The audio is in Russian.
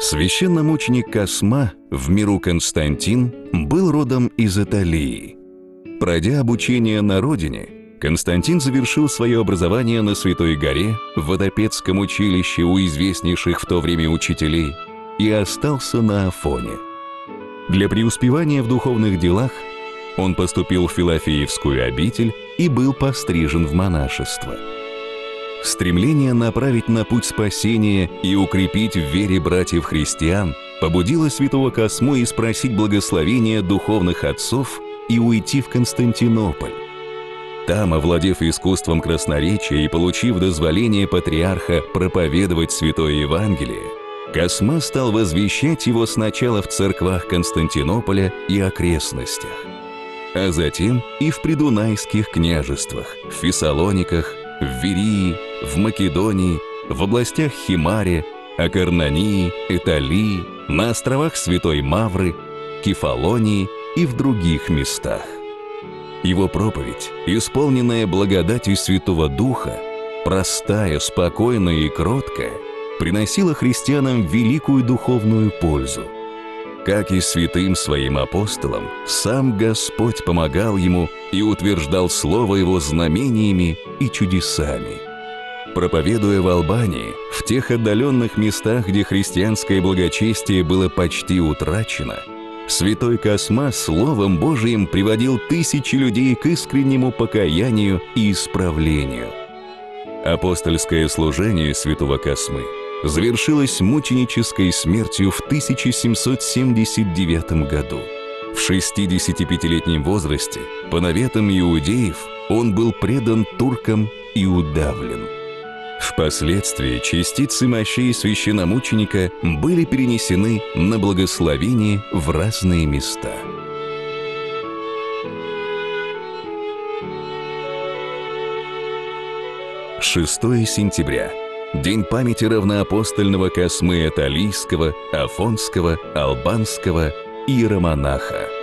Священномученик Косма, в миру Константин, был родом из Италии. Пройдя обучение на родине, Константин завершил свое образование на Святой горе, в Водопецком училище у известнейших в то время учителей, и остался на Афоне. Для преуспевания в духовных делах он поступил в Филофеевскую обитель и был пострижен в монашество. Стремление направить на путь спасения и укрепить в вере братьев-христиан побудило святого Косму и спросить благословения духовных отцов и уйти в Константинополь. Там, овладев искусством красноречия и получив дозволение патриарха проповедовать Святое Евангелие, Косма стал возвещать его сначала в церквах Константинополя и окрестностях, а затем и в придунайских княжествах, в Фессалониках, в Верии, в Македонии, в областях Химаре, Акарнании, Италии, на островах Святой Мавры, Кефалонии и в других местах. Его проповедь, исполненная благодатью Святого Духа, простая, спокойная и кроткая, приносила христианам великую духовную пользу. Как и святым своим апостолам, сам Господь помогал ему и утверждал слово его знамениями и чудесами. Проповедуя в Албании, в тех отдаленных местах, где христианское благочестие было почти утрачено, святой Косма Словом Божиим приводил тысячи людей к искреннему покаянию и исправлению. Апостольское служение святого Космы завершилось мученической смертью в 1779 году. В 65-летнем возрасте, по наветам иудеев, он был предан туркам и удавлен. Впоследствии частицы мощей священномученика были перенесены на благословение в разные места. 6 сентября. День памяти равноапостольного Космы Эталийского, Афонского, Албанского иеромонаха.